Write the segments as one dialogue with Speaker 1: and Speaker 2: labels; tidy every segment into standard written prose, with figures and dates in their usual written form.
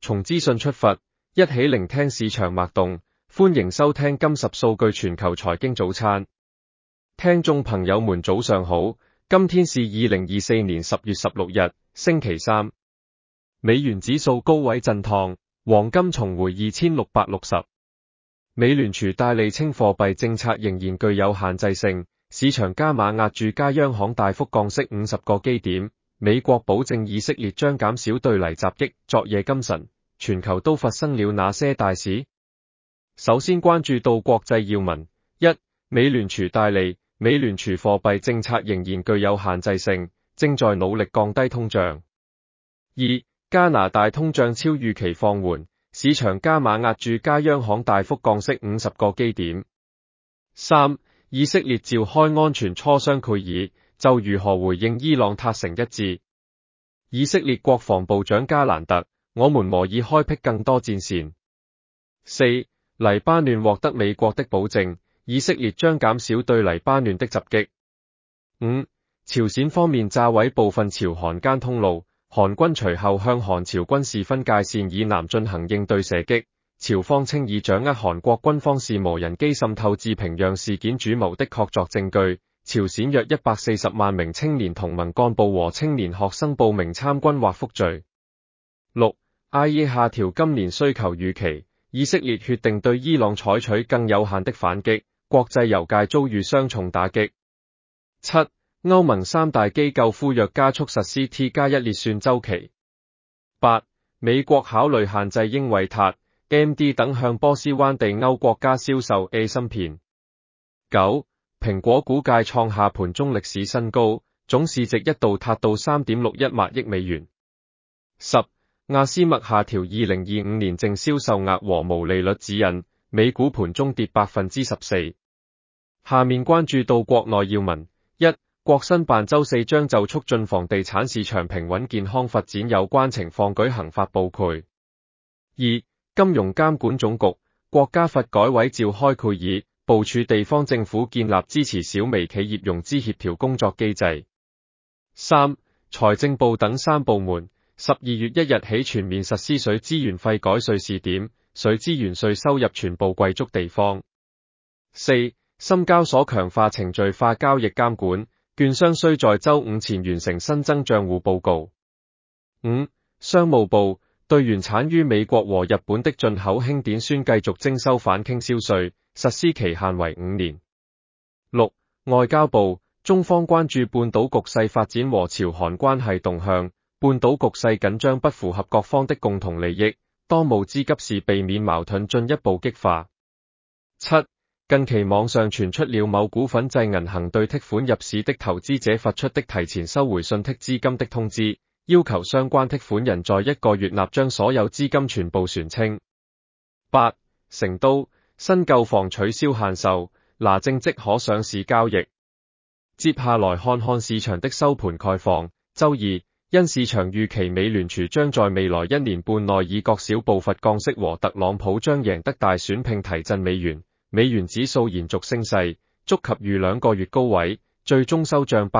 Speaker 1: 從資訊出發，一起聆聽市場脈動。歡迎收聽今10數據全球財經早餐。聽眾朋友們早上好，今天是2024年10月16日，星期三。美元指數高位震盪，黃金重回2660。美聯儲戴利稱貨幣政策仍然具有限制性，市場加碼押注加央行大幅降息50個基點。美國保證以色列將減少對黎襲擊。昨夜今晨，全球都發生了哪些大事？首先關注到國際要聞：一、美聯儲戴利，美聯儲貨幣政策仍然具有限制性，正在努力降低通脹。二、加拿大通脹超預期放緩，市場加碼押注加央行大幅降息50個基點。三、以色列召開安全磋商會議，就如何回應伊朗達成一致。以色列國防部長加蘭特：我們磨已開闢更多戰線。四、黎巴嫩獲得美國的保證，以色列將減少對黎巴嫩的襲擊。五、朝鮮方面炸毀部分朝韓間通路，韓軍隨後向韓朝軍事分界線以南進行應對射擊，朝方稱已掌握韓國軍方是無人機滲透至平壤事件主謀的確鑿證據。朝鮮約140萬名青年同盟幹部和青年學生報名參軍或復聚。六、IEA 下調今年需求預期，以色列決定對伊朗採取更有限的反擊，國際油價遭遇雙重打擊。七、歐盟三大機構呼籲加速實施 T+1 列算週期。八、美國考慮限制英偉達、AMD 等向波斯灣地歐國家銷售 A 芯片。九、蘋果股價創下盤中歷史新高，總市值一度達到3.61萬億美元。十、亞斯麥下調2025年淨銷售額和毛利率指引，美股盤中跌14%。下面關注到國內要聞：一、國新辦周四將就促進房地產市場平穩健康發展有關情況舉行發佈會。二、金融監管總局、國家發改委召開會議，部署地方政府建立支持小微企業融資協調工作機制。三、財政部等3部門12月1日起全面實施水資源費改稅試點，水資源稅收入全部歸屬地方。四、深交所強化程序化交易監管，券商須在周5前完成新增賬戶報告。五、商務部對原產於美國和日本的進口氫碘酸繼續徵收反傾銷稅，實施期限為5年。六、外交部中方關注半島局勢發展和朝韓關係動向，半島局勢緊張不符合各方的共同利益，當務之急是避免矛盾進一步激化。七、近期網上傳出了某股份制銀行對剔款入市的投資者發出的提前收回信剔資金的通知，要求相關剔款人在1個月內將所有資金全部旋清。八、成都新購房取消限售，拿證即可上市交易。接下來看看市場的收盤概況。周二，因市場預期美聯儲將在未來1年半內以各小步伐降息和特朗普將贏得大選並提振美元，美元指數延續升勢，觸及逾2個月高位，最終收漲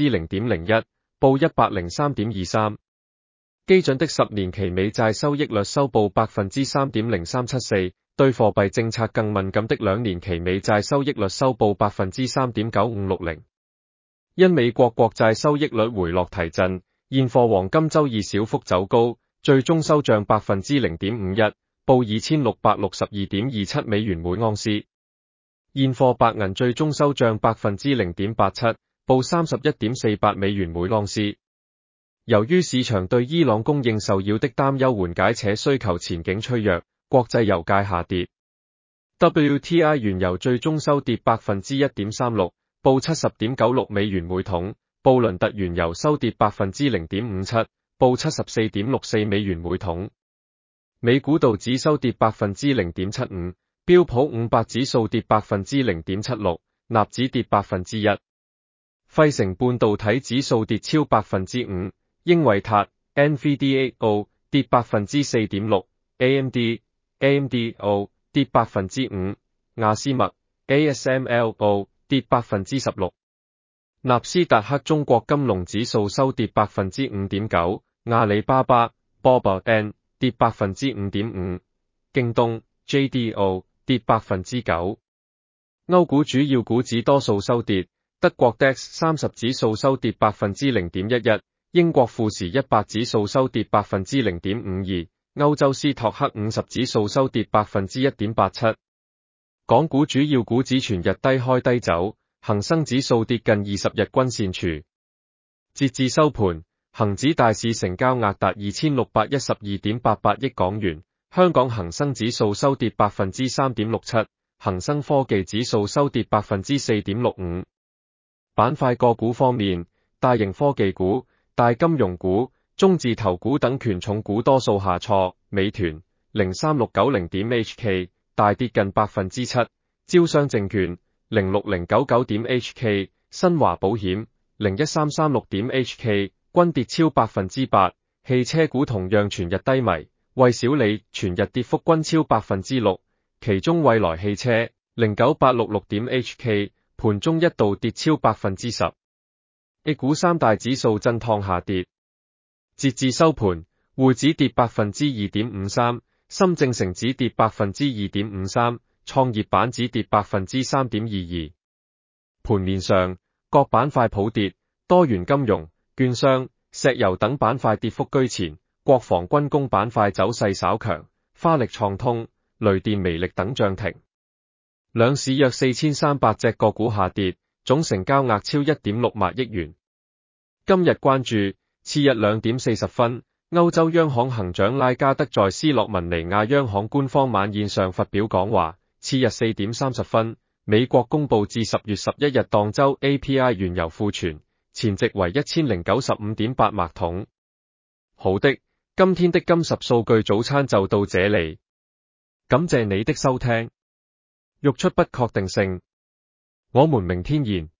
Speaker 1: 0.01%， 報 103.23。基準的10年期美債收益率收報 3.0374%， 對貨幣政策更敏感的2年期美債收益率收報 3.9560%。因美國國債收益率回落提振，現貨黃金周二小幅走高，最終收漲 0.51%， 報 2662.27 美元每盎司。現貨白銀最終收漲 0.87%， 報 31.48 美元每盎司。由於市場對伊朗供應受擾的擔憂緩解且需求前景趨弱，國際油價下跌。WTI 原油最終收跌 1.36%， 報 70.96 美元每桶。布倫特原油收跌 0.57%， 報 74.64 美元每桶。美股道指收跌 0.75%， 標普500指數跌 0.76%， 納指跌 1%。費城半導體指數跌超 5%， 英偉達 NVDAO 跌 4.6%， AMD、AMDO 跌 5%， 亞斯麥 ASMLO 跌 16%。納斯達克中國金龍指數收跌 5.9%， 阿里巴巴 BOBA N 跌 5.5%， 京東 JDO 跌 9%。歐股主要股指多數收跌，德國 DAX 30指數收跌 0.11%， 英國富時100指數收跌 0.52%， 歐洲斯托克50指數收跌 1.87%。港股主要股指全日低開低走，恒生指數跌近20日均線處。截至收盤，恒指大市成交額達 2,612.88 億港元，香港恒生指數收跌 3.67%， 恒生科技指數收跌 4.65%。板塊個股方面，大型科技股、大金融股、中字頭股等權重股多數下挫，美團 03690.HK 大跌近 7%， 招商證券 06099.HK、新華保險 01336.HK 均跌超 8%， 汽車股同樣全日低迷，蔚小理全日跌幅均超 6%， 其中蔚來汽車 09866.HK 盤中一度跌超 10%。A 股三大指數震盪下跌，截至收盤，滙指跌 2.53%， 深證成指跌 2.53%， 創業板指跌 3.22%。盤面上，各板塊普跌，多元金融、券商、石油等板塊跌幅居前，國防軍工板塊走勢稍強，花力創通、雷電微力等漲停。兩市約4300隻個股下跌，總成交額超 1.6 萬億元。今日關注，次日2點40分，歐洲央行行長拉加德在斯洛文尼亞央行官方晚宴上發表講話。次日4點30分，美國公布至10月11日當周 API 原油庫存，前值為 1095.8 麥桶。好的，今天的金10數據早餐就到這裡，感謝你的收聽。欲出不確定性，我們明天見。